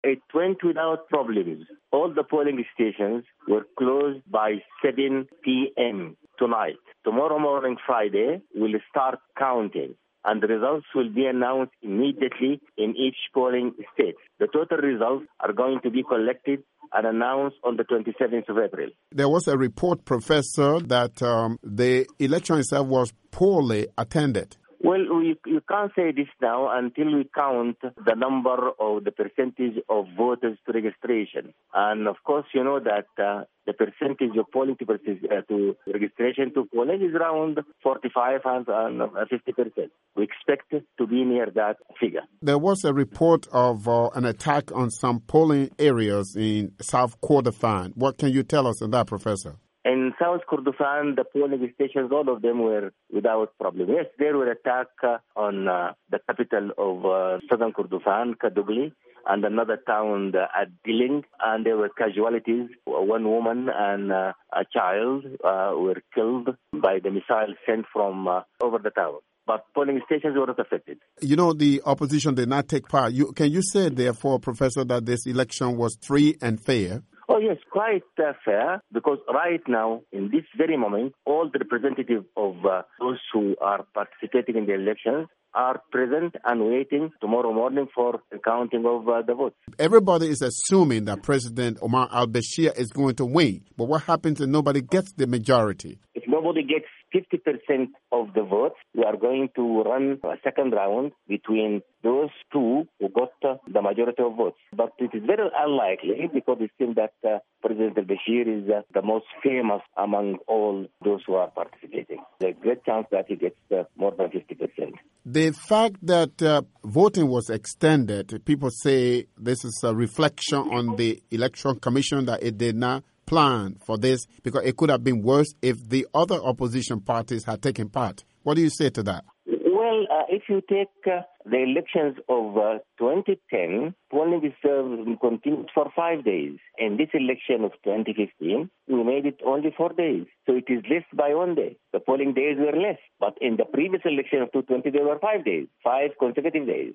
It went without problems. All the polling stations were closed by 7 p.m. tonight. Tomorrow morning, Friday, we'll start counting, and the results will be announced immediately in each polling state. The total results are going to be collected and announced on the 27th of April. There was a report, Professor, that the election itself was poorly attended. Well, you can't say this now until we count the number or the percentage of voters to registration. And of course, you know that the percentage of polling to registration to polling is around 45 and 50%. We expect it to be near that figure. There was a report of an attack on some polling areas in South Kordofan. What can you tell us on that, Professor? In South Kordofan, the polling stations, all of them were without problem. Yes, there were attacks on the capital of Southern Kordofan, Kadugli, and another town at Diling, and there were casualties. One woman and a child were killed by the missile sent from over the town. But polling stations were not affected. You know, the opposition did not take part. Can you say, therefore, Professor, that this election was free and fair? Oh, yes, quite fair, because right now, in this very moment, all the representatives of those who are participating in the elections are present and waiting tomorrow morning for the counting of the votes. Everybody is assuming that President Omar al-Bashir is going to win. But what happens if nobody gets the majority? If nobody gets 50% of the votes, we are going to run a second round between those two who got the majority of votes. But it is very unlikely because it seems that President al-Bashir is the most famous among all those who are participating. There's a great chance that he gets more than 50%. The fact that voting was extended, people say this is a reflection on the Election Commission that it did not plan for this because it could have been worse if the other opposition parties had taken part. What do you say to that? Well, if you take the elections of 2010, polling is continued for 5 days. In this election of 2015, we made it only 4 days. So it is less by 1 day. The polling days were less. But in the previous election of 2020, there were 5 days, 5 consecutive days.